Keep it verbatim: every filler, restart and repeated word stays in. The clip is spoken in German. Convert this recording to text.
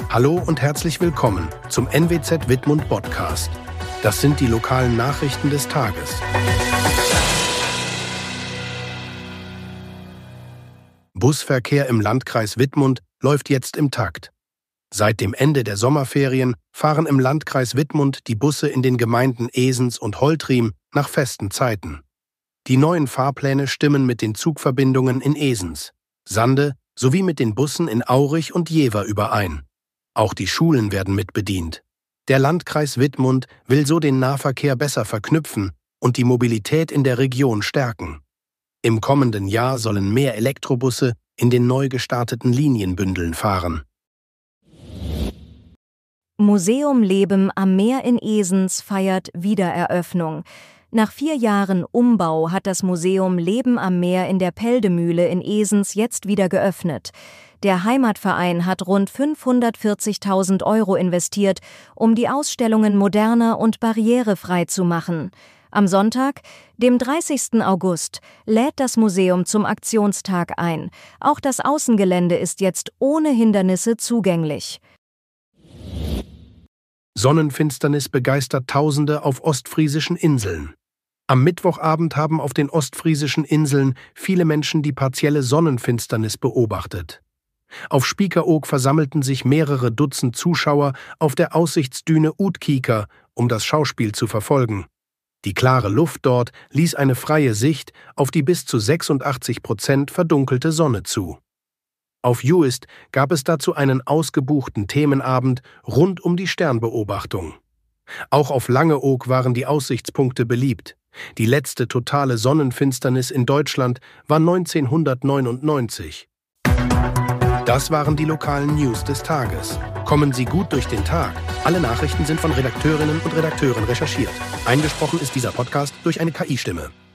Hallo und herzlich willkommen zum N W Z Wittmund Podcast. Das sind die lokalen Nachrichten des Tages. Busverkehr im Landkreis Wittmund läuft jetzt im Takt. Seit dem Ende der Sommerferien fahren im Landkreis Wittmund die Busse in den Gemeinden Esens und Holtriem nach festen Zeiten. Die neuen Fahrpläne stimmen mit den Zugverbindungen in Esens, Sande sowie mit den Bussen in Aurich und Jever überein. Auch die Schulen werden mitbedient. Der Landkreis Wittmund will so den Nahverkehr besser verknüpfen und die Mobilität in der Region stärken. Im kommenden Jahr sollen mehr Elektrobusse in den neu gestarteten Linienbündeln fahren. Museum Leben am Meer in Esens feiert Wiedereröffnung. Nach vier Jahren Umbau hat das Museum Leben am Meer in der Peldemühle in Esens jetzt wieder geöffnet. Der Heimatverein hat rund fünfhundertvierzigtausend Euro investiert, um die Ausstellungen moderner und barrierefrei zu machen. Am Sonntag, dem dreißigsten August, lädt das Museum zum Aktionstag ein. Auch das Außengelände ist jetzt ohne Hindernisse zugänglich. Sonnenfinsternis begeistert Tausende auf ostfriesischen Inseln. Am Mittwochabend haben auf den ostfriesischen Inseln viele Menschen die partielle Sonnenfinsternis beobachtet. Auf Spiekeroog versammelten sich mehrere Dutzend Zuschauer auf der Aussichtsdüne Utkieker, um das Schauspiel zu verfolgen. Die klare Luft dort ließ eine freie Sicht auf die bis zu sechsundachtzig Prozent verdunkelte Sonne zu. Auf Juist gab es dazu einen ausgebuchten Themenabend rund um die Sternbeobachtung. Auch auf Langeoog waren die Aussichtspunkte beliebt. Die letzte totale Sonnenfinsternis in Deutschland war neunzehnhundertneunundneunzig. Das waren die lokalen News des Tages. Kommen Sie gut durch den Tag. Alle Nachrichten sind von Redakteurinnen und Redakteuren recherchiert. Eingesprochen ist dieser Podcast durch eine K I-Stimme.